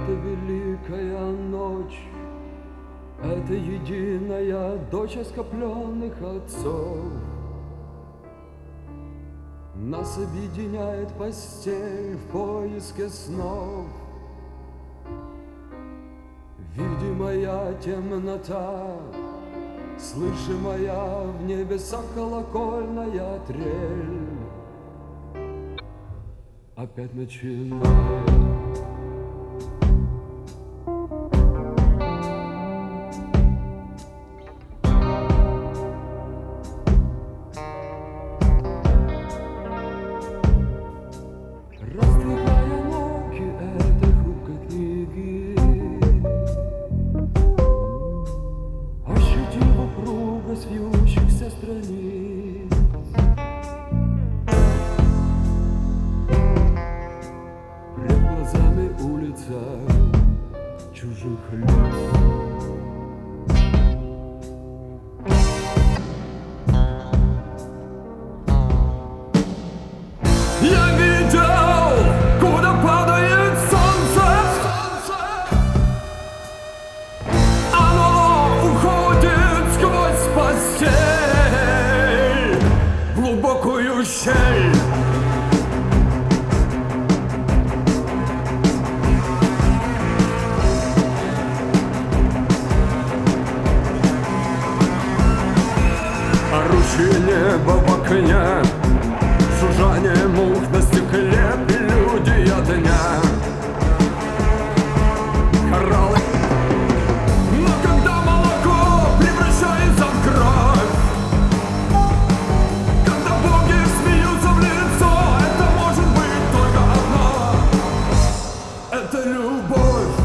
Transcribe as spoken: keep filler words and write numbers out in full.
Это великая ночь, это единая дочь оскопленных отцов. Нас объединяет постель в поиске снов. Видимая темнота, слышимая в небесах колокольная трель опять начинает. Раздвигая ноги этой хрупкой книги, ощутив упругость вьющихся страниц, пред глазами улица чужих лиц. Я видел, куда падает солнце. Оно уходит сквозь постель, глубокую щель. Орущее небо в окне, жужжание мух на стекле, прелюдия дня. Хоралы. Но когда молоко превращается в кровь, когда боги смеются в лицо, это может быть только одно — это любовь.